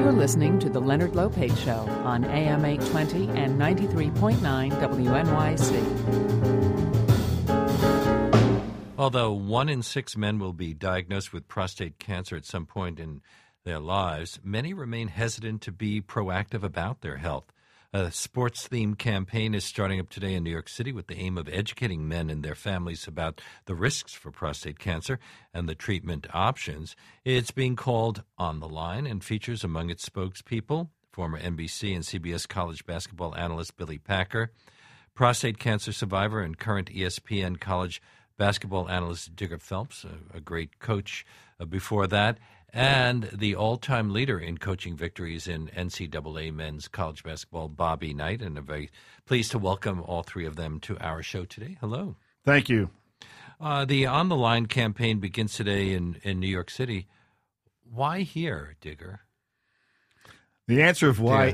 You're listening to The Leonard Lopate Show on AM 820 and 93.9 WNYC. Although 1 in 6 men will be diagnosed with prostate cancer at some point in their lives, many remain hesitant to be proactive about their health. A sports-themed campaign is starting up today in New York City with the aim of educating men and their families about the risks for prostate cancer and the treatment options. It's being called On the Line and features among its spokespeople former NBC and CBS college basketball analyst Billy Packer, prostate cancer survivor and current ESPN college basketball analyst Digger Phelps, a great coach before that, and the all-time leader in coaching victories in NCAA men's college basketball, Bobby Knight. And I'm very pleased to welcome all three of them to our show today. Hello. Thank you. The On the Line campaign begins today in New York City. Why here, Digger? The answer of why,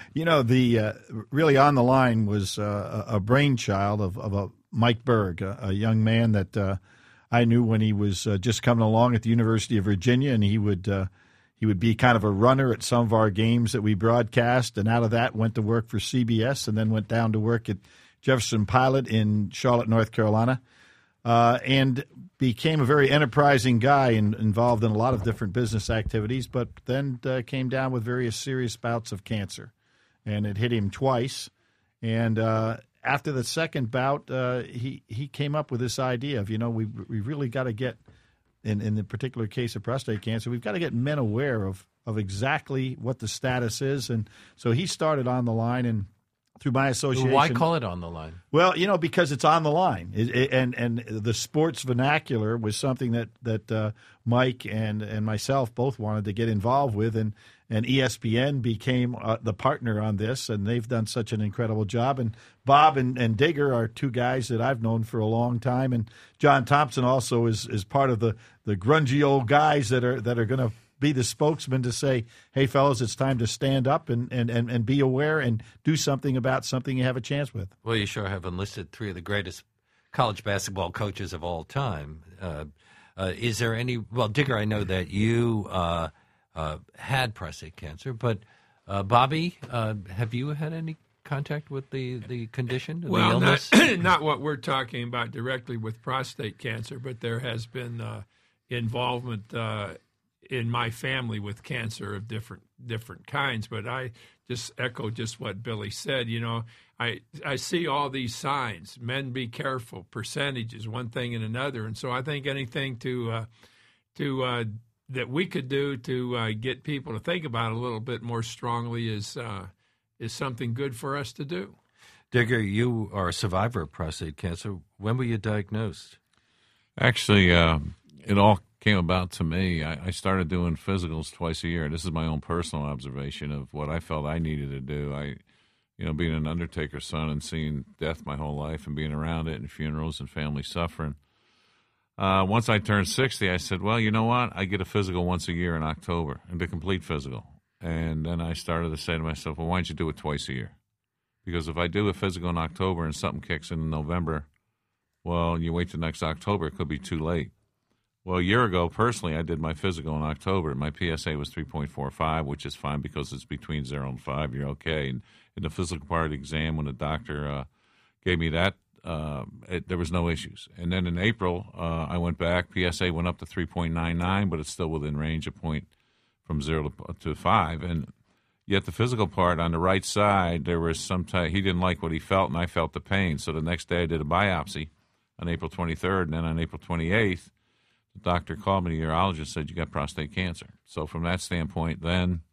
really On the Line was a brainchild of Mike Berg, a young man that I knew when he was just coming along at the University of Virginia, and he would be kind of a runner at some of our games that we broadcast, and out of that went to work for CBS and then went down to work at Jefferson Pilot in Charlotte, North Carolina, and became a very enterprising guy and involved in a lot of different business activities, but then came down with various serious bouts of cancer, and it hit him twice, and after the second bout, he came up with this idea of, we really got to get, in the particular case of prostate cancer, we've got to get men aware of exactly what the status is. And so he started On the Line, and through my association. Why call it On the Line? Well, because it's on the line. And the sports vernacular was something that Mike and myself both wanted to get involved with, and ESPN became the partner on this, and they've done such an incredible job. And Bob and Digger are two guys that I've known for a long time, and John Thompson also is part of the grungy old guys that are going to be the spokesman to say, hey, fellas, it's time to stand up and be aware and do something about something you have a chance with. Well, you sure have enlisted three of the greatest college basketball coaches of all time. Is there any – well, Digger, I know that you had prostate cancer, but Bobby, have you had any contact with the condition, the illness? Not what we're talking about directly with prostate cancer, but there has been involvement in my family with cancer of different kinds. But I just echo just what Billy said. I see all these signs. Men be careful. Percentages, one thing and another. And so I think anything to that we could do to get people to think about it a little bit more strongly is something good for us to do. Digger, you are a survivor of prostate cancer. When were you diagnosed? Actually, it all came about to me. I started doing physicals twice a year. This is my own personal observation of what I felt I needed to do. Being an undertaker's son and seeing death my whole life and being around it and funerals and family suffering. Once I turned 60, I said, well, you know what? I get a physical once a year in October, and the complete physical. And then I started to say to myself, well, why don't you do it twice a year? Because if I do a physical in October and something kicks in November, well, you wait till next October, it could be too late. Well, a year ago, personally, I did my physical in October. My PSA was 3.45, which is fine because it's between 0 and 5. You're okay. And in the physical part of the exam, when the doctor gave me that, there was no issues. And then in April, I went back. PSA went up to 3.99, but it's still within range of point from 0 to 5. And yet the physical part on the right side, there was some he didn't like what he felt, and I felt the pain. So the next day I did a biopsy on April 23rd, and then on April 28th, the doctor called me, the urologist, said, you got prostate cancer. So from that standpoint, then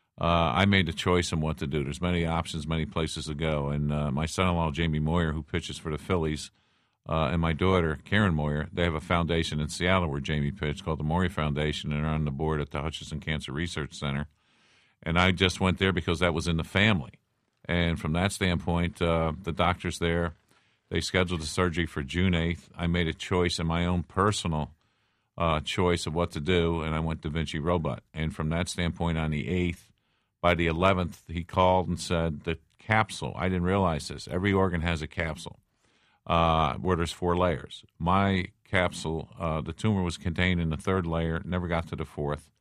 I made a choice on what to do. There's many options, many places to go. And my son-in-law, Jamie Moyer, who pitches for the Phillies, and my daughter, Karen Moyer, they have a foundation in Seattle where Jamie pitched called the Moyer Foundation, and are on the board at the Hutchinson Cancer Research Center. And I just went there because that was in the family. And from that standpoint, the doctors there, they scheduled the surgery for June 8th. I made a choice in my own personal choice of what to do, and I went Da Vinci Robot. And from that standpoint, on the 8th, by the 11th, he called and said the capsule, I didn't realize this, every organ has a capsule where there's 4 layers. My capsule, the tumor was contained in the 3rd layer, never got to the 4th,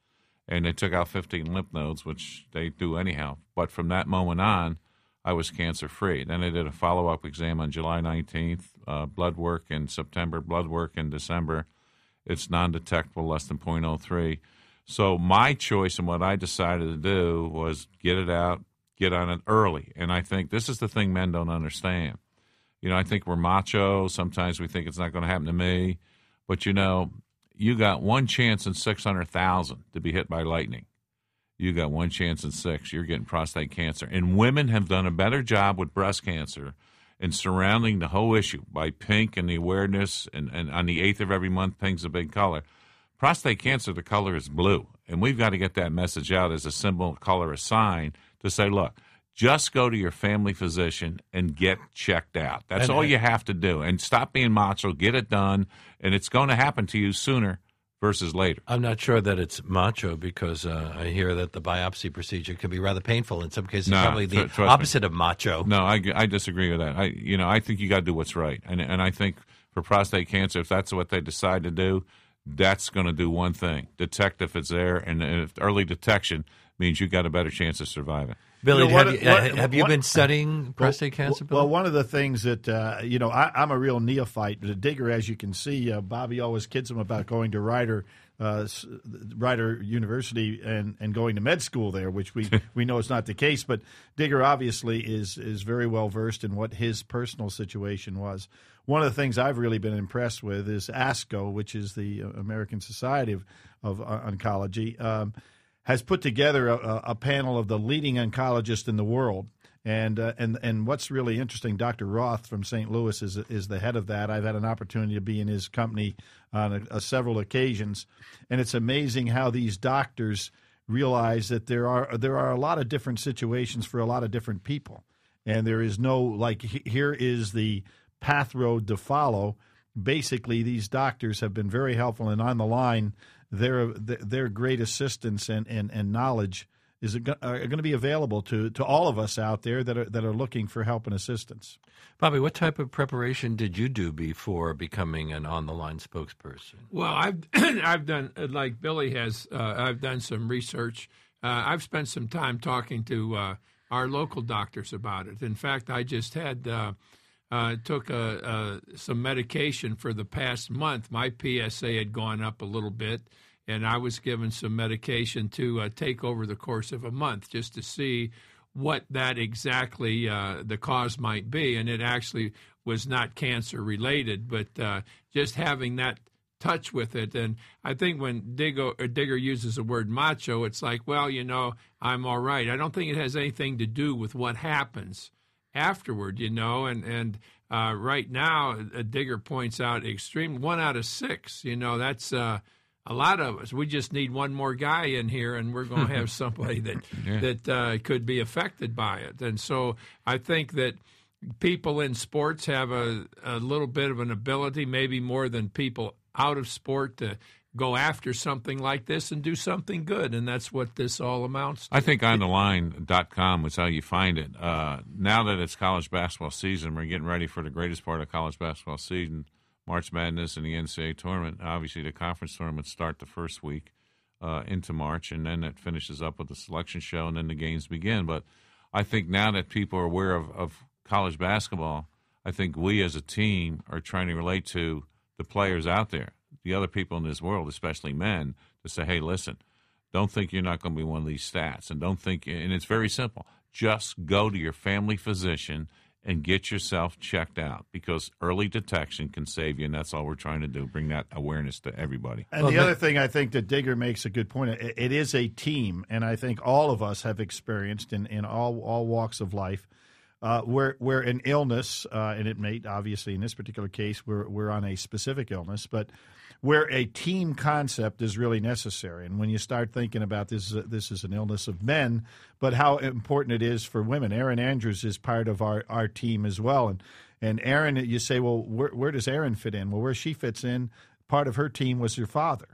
and they took out 15 lymph nodes, which they do anyhow. But from that moment on, I was cancer-free. Then I did a follow-up exam on July 19th, blood work in September, blood work in December. It's non-detectable, less than 0.03. So my choice and what I decided to do was get it out, get on it early. And I think this is the thing men don't understand. I think we're macho. Sometimes we think it's not going to happen to me. But, you got one chance in 600,000 to be hit by lightning. You got one chance in 6. You're getting prostate cancer. And women have done a better job with breast cancer in surrounding the whole issue by pink and the awareness. And on the 8th of every month, pink's a big color. Prostate cancer, the color is blue. And we've got to get that message out as a symbol, color, a sign to say, look, just go to your family physician and get checked out. That's all you have to do. And stop being macho, get it done, and it's going to happen to you sooner versus later. I'm not sure that it's macho because I hear that the biopsy procedure can be rather painful. In some cases, probably the opposite of macho. No, I disagree with that. I think you got to do what's right. And I think for prostate cancer, if that's what they decide to do, that's going to do one thing: detect if it's there, and if early detection means you got a better chance of surviving. Billy, have you been studying prostate cancer, Billy? Well, one of the things that, I'm a real neophyte. The Digger, as you can see, Bobby always kids him about going to Rider University and going to med school there, which we know is not the case. But Digger obviously is very well versed in what his personal situation was. One of the things I've really been impressed with is ASCO, which is the American Society of Oncology, has put together a panel of the leading oncologists in the world. And what's really interesting, Dr. Roth from St. Louis is the head of that. I've had an opportunity to be in his company on several occasions, and it's amazing how these doctors realize that there are a lot of different situations for a lot of different people, and there is no here is the path road to follow. Basically, these doctors have been very helpful, and on the line, their great assistance and knowledge are going to be available to all of us out there that are looking for help and assistance. Bobby, what type of preparation did you do before becoming an on-the-line spokesperson? Well, I've done, like Billy has, I've done some research. I've spent some time talking to our local doctors about it. In fact, I just had took some medication for the past month. My PSA had gone up a little bit, and I was given some medication to take over the course of a month just to see what that exactly the cause might be. And it actually was not cancer-related, but just having that touch with it. And I think when Digger uses the word macho, it's like, well, I'm all right. I don't think it has anything to do with what happens afterward, and right now, Digger points out extreme 1 out of 6. That's a lot of us. We just need one more guy in here, and we're going to have somebody that could be affected by it. And so I think that people in sports have a little bit of an ability, maybe more than people out of sport, to go after something like this and do something good, and that's what this all amounts to. I think ontheline.com was how you find it. Now that it's college basketball season, we're getting ready for the greatest part of college basketball season, March Madness and the NCAA tournament. Obviously, the conference tournaments start the first week into March, and then it finishes up with the selection show, and then the games begin. But I think now that people are aware of college basketball, I think we as a team are trying to relate to the players out there, the other people in this world, especially men, to say, hey, listen, don't think you're not going to be one of these stats. And don't think, and it's very simple, just go to your family physician and get yourself checked out, because early detection can save you, and that's all we're trying to do, bring that awareness to everybody. And the other thing I think that Digger makes a good point, it is a team, and I think all of us have experienced in all walks of life where an illness, and it may, obviously in this particular case, we're on a specific illness, but where a team concept is really necessary. And when you start thinking about this is an illness of men, but how important it is for women. Erin Andrews is part of our team as well. And Erin, you say, well, where does Erin fit in? Well, where she fits in, part of her team was her father.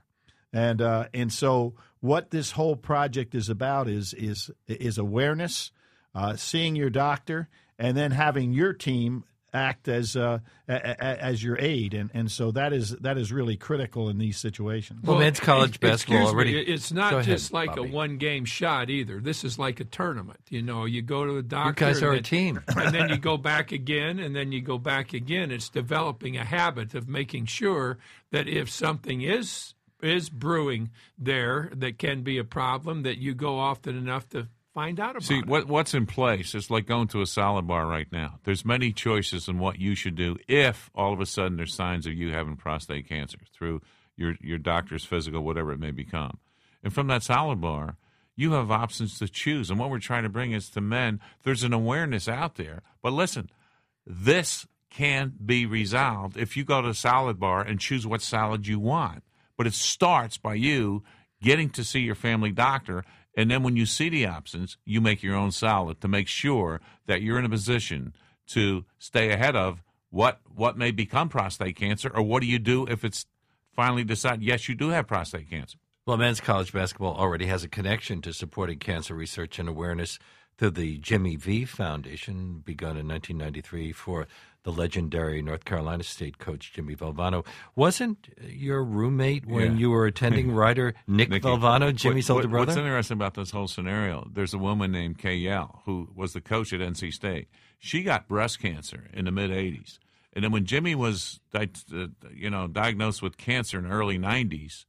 And so what this whole project is about is awareness, seeing your doctor, and then having your team act as your aid, and so that is really critical in these situations. Well, men's college basketball already. It's not just like Bobby. a one-game shot either. This is like a tournament. You go to the doctor. You guys are and a team. And then you go back again, and then you go back again. It's developing a habit of making sure that if something is brewing there that can be a problem, that you go often enough to find out about it. What's in place is like going to a salad bar right now. There's many choices in what you should do if all of a sudden there's signs of you having prostate cancer through your doctor's physical, whatever it may become. And from that salad bar, you have options to choose. And what we're trying to bring is to men, there's an awareness out there. But listen, this can be resolved if you go to a salad bar and choose what salad you want. But it starts by you getting to see your family doctor. And then when you see the options, you make your own salad to make sure that you're in a position to stay ahead of what may become prostate cancer, or what do you do if it's finally decided, yes, you do have prostate cancer. Well, men's college basketball already has a connection to supporting cancer research and awareness through the Jimmy V Foundation, begun in 1993 for the legendary North Carolina State coach Jimmy Valvano. Wasn't your roommate when you were attending writer Nick Valvano, Jimmy's older brother? What's interesting about this whole scenario, there's a woman named Kay Yell who was the coach at NC State. She got breast cancer in the mid-'80s. And then when Jimmy was diagnosed with cancer in the early 90s,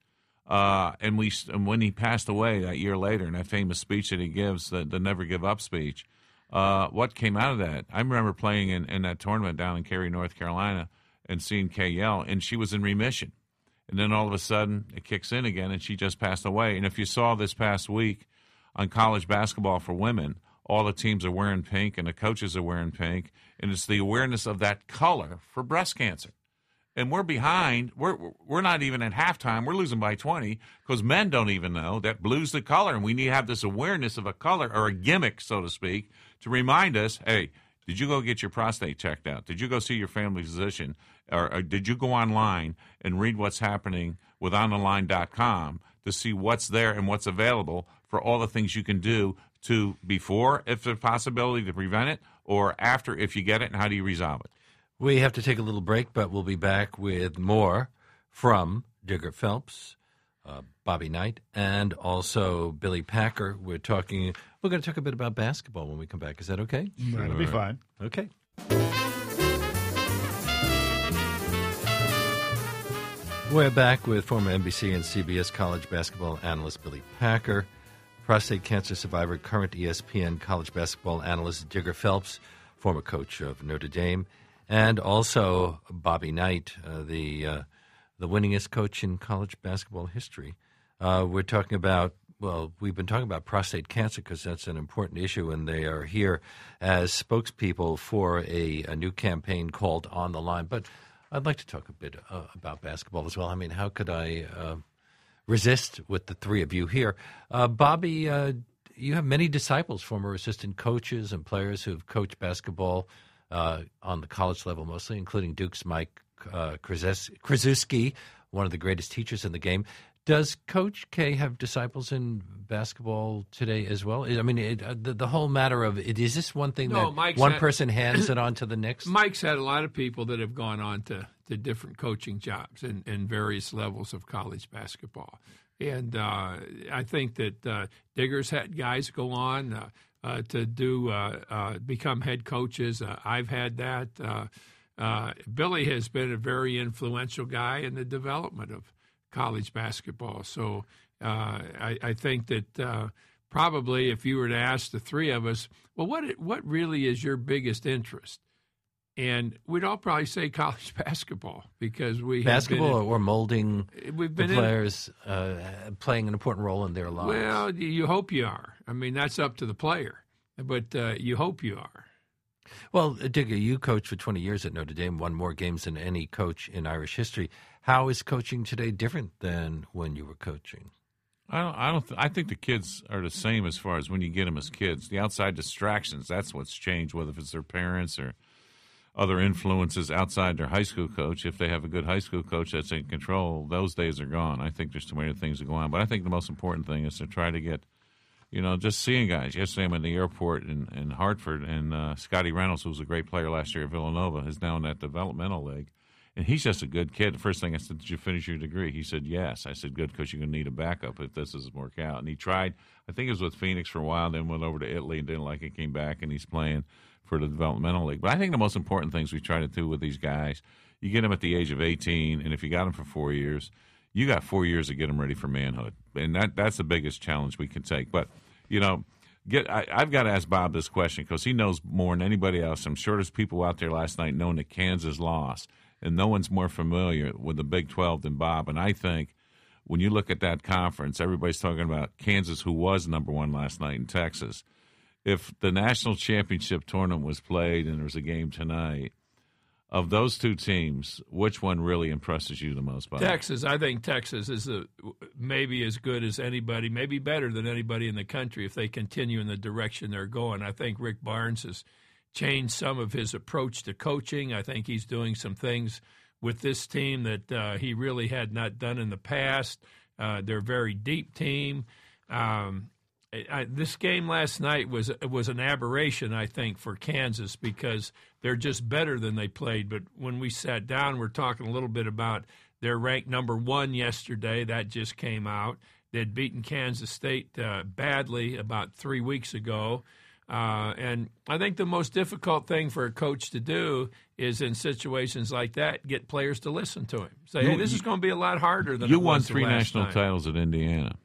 and when he passed away that year later in that famous speech that he gives, the Never Give Up speech, what came out of that? I remember playing in that tournament down in Cary, North Carolina, and seeing Kay Yell, and she was in remission. And then all of a sudden, it kicks in again, and she just passed away. And if you saw this past week on college basketball for women, all the teams are wearing pink, and the coaches are wearing pink, and it's the awareness of that color for breast cancer. And we're behind. We're not even at halftime. We're losing by 20 because men don't even know that blue's the color, and we need to have this awareness of a color or a gimmick, so to speak, to remind us, hey, did you go get your prostate checked out? Did you go see your family physician? Or did you go online and read what's happening with OnTheLine.com to see what's there and what's available for all the things you can do to before, if there's a possibility to prevent it, or after if you get it, and how do you resolve it? We have to take a little break, but we'll be back with more from Digger Phelps, Bobby Knight, and also Billy Packer. We're going to talk a bit about basketball when we come back. Is that okay? That'll be fine. Okay. We're back with former NBC and CBS college basketball analyst Billy Packer, prostate cancer survivor, current ESPN college basketball analyst Digger Phelps, former coach of Notre Dame, and also Bobby Knight, the winningest coach in college basketball history. We're talking about, we've been talking about prostate cancer because that's an important issue, and they are here as spokespeople for a new campaign called On the Line. But I'd like to talk a bit about basketball as well. I mean, how could I resist with the three of you here? Bobby, you have many disciples, former assistant coaches and players who've coached basketball on the college level mostly, including Duke's Mike Krzyzewski, one of the greatest teachers in the game. Does Coach K have disciples in basketball today as well? I mean, the whole matter of it, is this one thing person hands it on to the next? Mike's had a lot of people that have gone on to different coaching jobs in various levels of college basketball. And I think that Digger's had guys go on to become head coaches. I've had that. Billy has been a very influential guy in the development of college basketball. So I think that probably if you were to ask the three of us, well, what really is your biggest interest? And we'd all probably say college basketball because or molding the players, playing an important role in their lives. Well, you hope you are. I mean, that's up to the player, but you hope you are. Well, Digger, you coached for 20 years at Notre Dame, won more games than any coach in Irish history. How is coaching today different than when you were coaching? I think the kids are the same as far as when you get them as kids. The outside distractions, that's what's changed, whether it's their parents or other influences outside their high school coach. If they have a good high school coach that's in control, those days are gone. I think there's too many things that go on. But I think the most important thing is to try to get just seeing guys. Yesterday I'm at the airport in Hartford, and Scotty Reynolds, who was a great player last year at Villanova, is now in that developmental league. And he's just a good kid. The first thing I said, did you finish your degree? He said, yes. I said, good, because you're going to need a backup if this doesn't work out. And he tried, I think it was with Phoenix for a while, then went over to Italy and didn't like it, came back, and he's playing for the developmental league. But I think the most important things we try to do with these guys, you get them at the age of 18, and if you got them for 4 years, you got 4 years to get them ready for manhood. And that's the biggest challenge we can take. But, I've got to ask Bob this question because he knows more than anybody else. I'm sure there's people out there last night knowing that Kansas lost, and no one's more familiar with the Big 12 than Bob. And I think when you look at that conference, everybody's talking about Kansas, who was number one last night in Texas. If the national championship tournament was played and there was a game tonight, of those two teams, which one really impresses you the most, Bob? Texas. I think Texas is maybe as good as anybody, maybe better than anybody in the country if they continue in the direction they're going. I think Rick Barnes has changed some of his approach to coaching. I think he's doing some things with this team that he really had not done in the past. They're a very deep team. This game last night was an aberration, I think, for Kansas because they're just better than they played. But when we sat down, we're talking a little bit about they're ranked number 1 yesterday. That just came out. They'd beaten Kansas State badly about 3 weeks ago. And I think the most difficult thing for a coach to do is in situations like that, get players to listen to him. Say, hey, this is going to be a lot harder than you it was won the 3 last national time. titles at Indiana.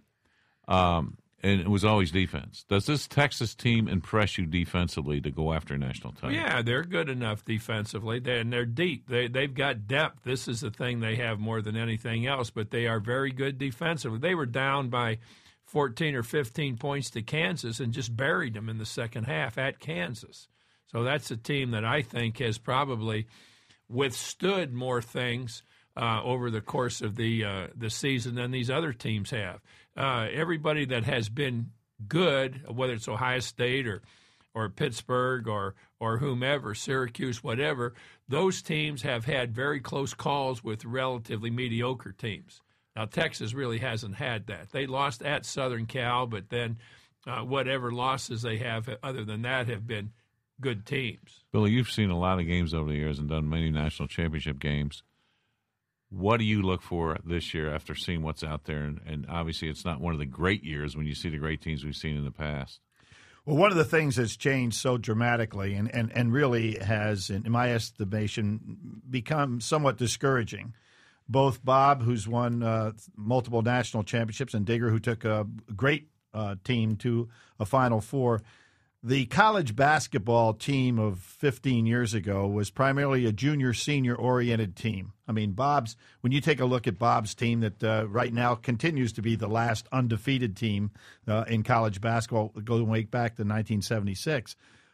And it was always defense. Does this Texas team impress you defensively to go after a national title? Yeah, they're good enough defensively, and they're deep. They've got depth. This is the thing they have more than anything else, but they are very good defensively. They were down by 14 or 15 points to Kansas and just buried them in the second half at Kansas. So that's a team that I think has probably withstood more things over the course of the season than these other teams have. Everybody that has been good, whether it's Ohio State or Pittsburgh or whomever, Syracuse, whatever, those teams have had very close calls with relatively mediocre teams. Now, Texas really hasn't had that. They lost at Southern Cal, but then whatever losses they have other than that have been good teams. Billy, you've seen a lot of games over the years and done many national championship games. What do you look for this year after seeing what's out there? And obviously it's not one of the great years when you see the great teams we've seen in the past. Well, one of the things that's changed so dramatically and really has, in my estimation, become somewhat discouraging. Both Bob, who's won multiple national championships, and Digger, who took a great team to a Final Four. The college basketball team of 15 years ago was primarily a junior-senior-oriented team. I mean, when you take a look at Bob's team that right now continues to be the last undefeated team in college basketball, going way back to 1976,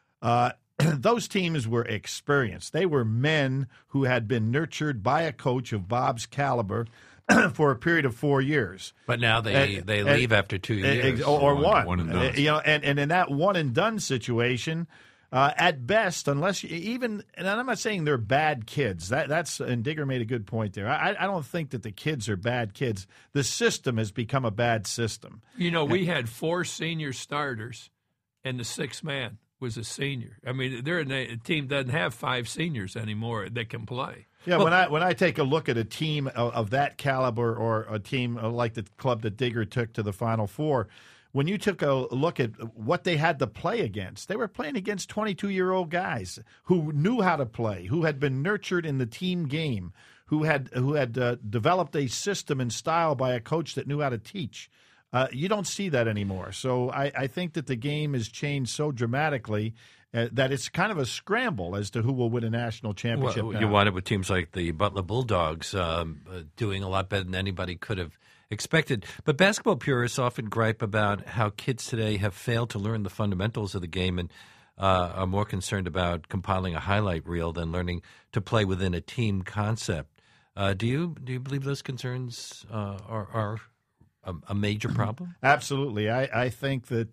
those teams were experienced. They were men who had been nurtured by a coach of Bob's caliber for a period of 4 years. But now they leave after 2 years. Or one. One and done. And in that one-and-done situation, at best, unless you even – and I'm not saying they're bad kids. That's and Digger made a good point there. I don't think that the kids are bad kids. The system has become a bad system. We had 4 senior starters, and the 6th man was a senior. I mean, a team doesn't have 5 seniors anymore that can play. Yeah, when I take a look at a team of that caliber or a team like the club that Digger took to the Final Four, when you took a look at what they had to play against, they were playing against 22-year-old guys who knew how to play, who had been nurtured in the team game, who had developed a system and style by a coach that knew how to teach. You don't see that anymore. So I think that the game has changed so dramatically that it's kind of a scramble as to who will win a national championship. Well, you wind up with teams like the Butler Bulldogs doing a lot better than anybody could have expected. But basketball purists often gripe about how kids today have failed to learn the fundamentals of the game and are more concerned about compiling a highlight reel than learning to play within a team concept. Do you believe those concerns are a major problem? Absolutely. I think that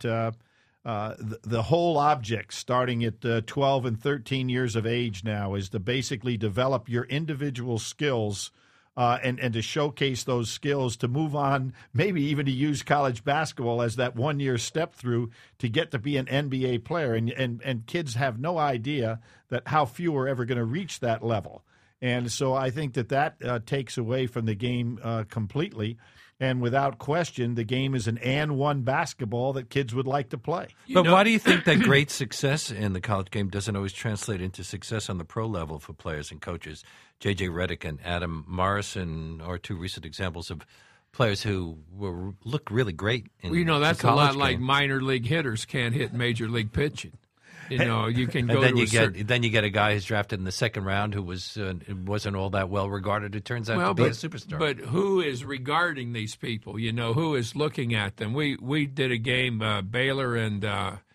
the whole object, starting at 12 and 13 years of age now, is to basically develop your individual skills and to showcase those skills, to move on, maybe even to use college basketball as that one-year step through to get to be an NBA player. And kids have no idea that how few are ever going to reach that level. And so I think that takes away from the game completely. And without question, the game is an and one basketball that kids would like to play. But why do you think that great success in the college game doesn't always translate into success on the pro level for players and coaches? J.J. Redick and Adam Morrison are two recent examples of players who look really great in that's the college a lot like game. minor league hitters can't hit major league pitching. You can go and to then you get a guy who's drafted in the second round who wasn't all that well regarded. It turns out to be a superstar. But who is regarding these people? Who is looking at them? We did a game, Baylor and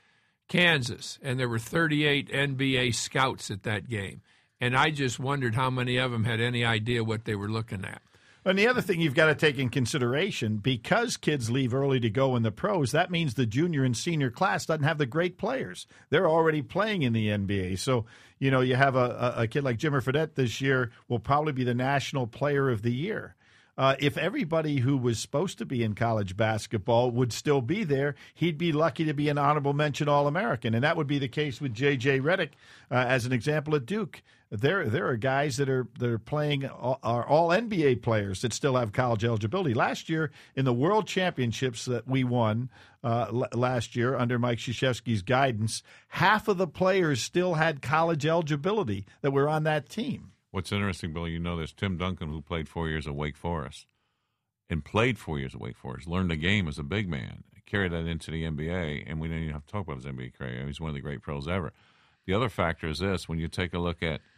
Kansas, and there were 38 NBA scouts at that game. And I just wondered how many of them had any idea what they were looking at. And the other thing you've got to take in consideration, because kids leave early to go in the pros, that means the junior and senior class doesn't have the great players. They're already playing in the NBA. So, you have a kid like Jimmer Fredette this year will probably be the National Player of the Year. If everybody who was supposed to be in college basketball would still be there, he'd be lucky to be an honorable mention All-American. And that would be the case with J.J. Redick as an example at Duke. There are guys that are playing are all NBA players that still have college eligibility. Last year in the World Championships that we won last year under Mike Krzyzewski's guidance, half of the players still had college eligibility that were on that team. What's interesting, Billy, there's Tim Duncan, who played 4 years at Wake Forest and played 4 years at Wake Forest, learned the game as a big man, carried that into the NBA, and we didn't even have to talk about his NBA career. He's one of the great pros ever. The other factor is this: when you take a look at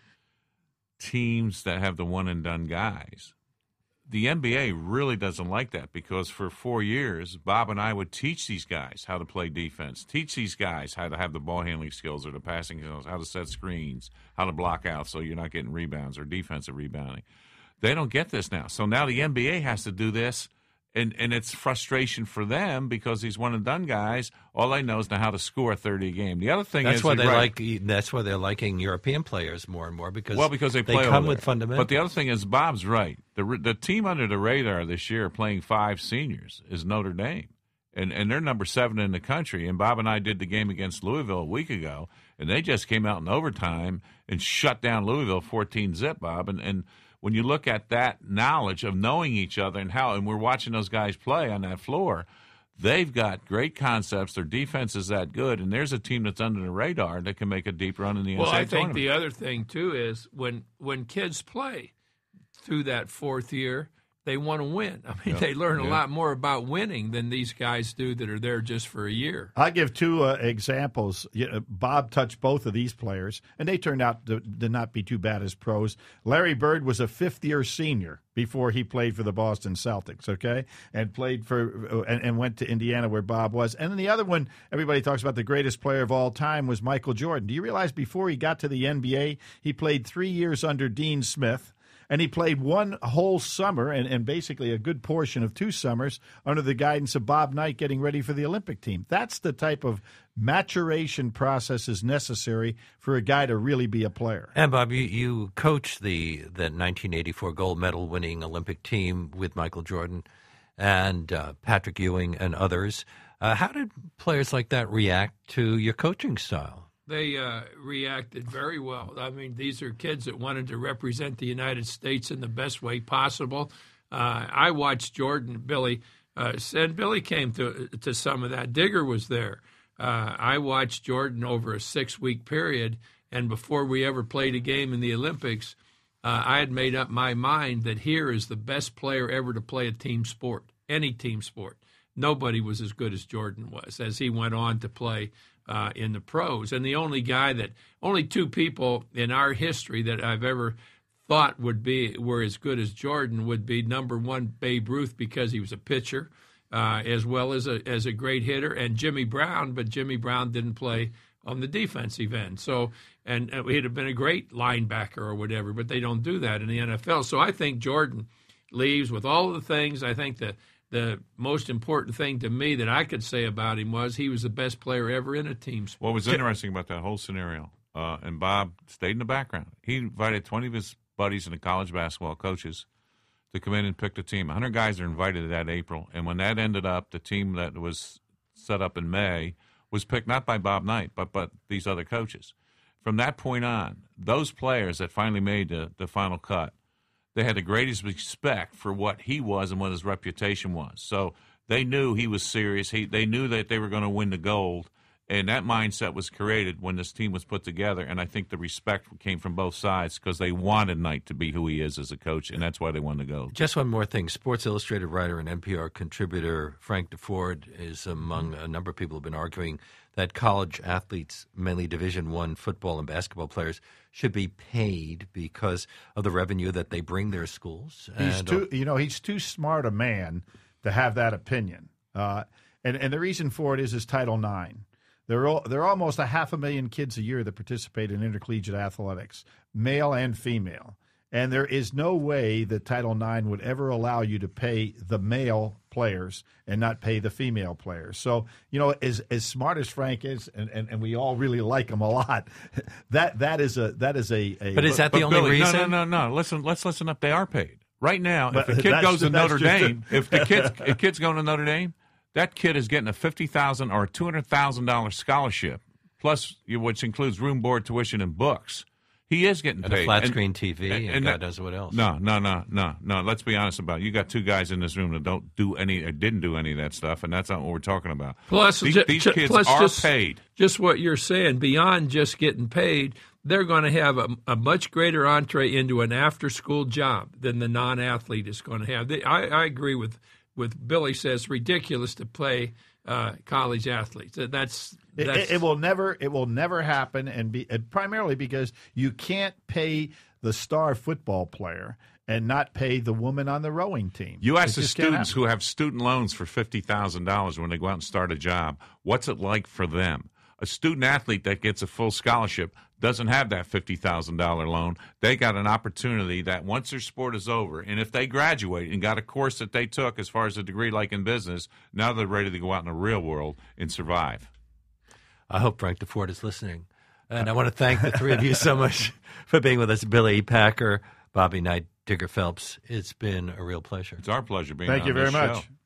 teams that have the one-and-done guys, the NBA really doesn't like that, because for 4 years, Bob and I would teach these guys how to play defense, teach these guys how to have the ball handling skills or the passing skills, how to set screens, how to block out so you're not getting rebounds or defensive rebounding. They don't get this now. So now the NBA has to do this, and it's frustration for them, because these one-and-done guys, all they know is now how to score 30 a game. The other thing That's is why that's why they're liking European players more and more, because they play come with fundamentals. But the other thing is, Bob's right. The team under the radar this year playing 5 seniors is Notre Dame, and they're number 7 in the country. And Bob and I did the game against Louisville a week ago, and they just came out in overtime and shut down Louisville 14-zip, Bob. And when you look at that knowledge of knowing each other and we're watching those guys play on that floor, they've got great concepts. Their defense is that good, and there's a team that's under the radar that can make a deep run in the NCAA tournament. Well, I think the other thing, too, is when kids play through that fourth year, they want to win. I mean, they learn a lot more about winning than these guys do that are there just for a year. I'll give 2 examples. Bob touched both of these players, and they turned out to not be too bad as pros. Larry Bird was a fifth-year senior before he played for the Boston Celtics, okay, and played for and went to Indiana where Bob was. And then the other one, everybody talks about the greatest player of all time, was Michael Jordan. Do you realize before he got to the NBA, he played 3 years under Dean Smith? And he played one whole summer and basically a good portion of 2 summers under the guidance of Bob Knight getting ready for the Olympic team. That's the type of maturation process is necessary for a guy to really be a player. And, Bob, you coached the 1984 gold medal winning Olympic team with Michael Jordan and Patrick Ewing and others. How did players like that react to your coaching style? They reacted very well. I mean, these are kids that wanted to represent the United States in the best way possible. I watched Jordan, Billy, and Billy came to some of that. Digger was there. I watched Jordan over a 6-week period, and before we ever played a game in the Olympics, I had made up my mind that here is the best player ever to play a team sport, any team sport. Nobody was as good as Jordan was as he went on to play in the pros. And the only 2 people in our history that I've ever thought were as good as Jordan would be, number 1, Babe Ruth, because he was a pitcher, as well as a great hitter, and Jimmy Brown, but Jimmy Brown didn't play on the defensive end. So, and he'd have been a great linebacker or whatever, but they don't do that in the NFL. So I think Jordan leaves with all of the things. I think the most important thing to me that I could say about him was he was the best player ever in a team sport. What was interesting about that whole scenario, and Bob stayed in the background. He invited 20 of his buddies and the college basketball coaches to come in and pick the team. 100 guys are invited that April. And when that ended up, the team that was set up in May was picked not by Bob Knight, but these other coaches. From that point on, those players that finally made the final cut, they had the greatest respect for what he was and what his reputation was. So they knew he was serious. They knew that they were going to win the gold. And that mindset was created when this team was put together, and I think the respect came from both sides because they wanted Knight to be who he is as a coach, and that's why they wanted to go. Just one more thing. Sports Illustrated writer and NPR contributor Frank DeFord is among a number of people who have been arguing that college athletes, mainly Division I football and basketball players, should be paid because of the revenue that they bring their schools. He's too smart a man to have that opinion. And the reason for it is Title IX. There are almost 500,000 kids a year that participate in intercollegiate athletics, male and female. And there is no way that Title IX would ever allow you to pay the male players and not pay the female players. So, as smart as Frank is, and we all really like him a lot, that is a. But is that the only Billy, reason? No. Let's listen up. They are paid right now. If a kid goes to Notre Dame, if the kid's going to Notre Dame, that kid is getting a $50,000 or $200,000 scholarship, plus which includes room, board, tuition, and books. He is getting paid. And a flat screen TV, and God knows what else. No. Let's be honest about it. You got two guys in this room that didn't do any of that stuff, and that's not what we're talking about. Plus, these kids are paid. Just what you're saying, beyond just getting paid, they're going to have a much greater entree into an after-school job than the non-athlete is going to have. I agree with Billy says ridiculous to play college athletes. It will never happen, and primarily because you can't pay the star football player and not pay the woman on the rowing team. You ask the students who have student loans for $50,000 when they go out and start a job, what's it like for them? A student athlete that gets a full scholarship doesn't have that $50,000 loan. They got an opportunity that once their sport is over, and if they graduate and got a course that they took as far as a degree like in business, now they're ready to go out in the real world and survive. I hope Frank DeFord is listening. And I want to thank the three of you so much for being with us. Billy Packer, Bobby Knight, Digger Phelps. It's been a real pleasure. It's our pleasure being on this show. Thank you very much.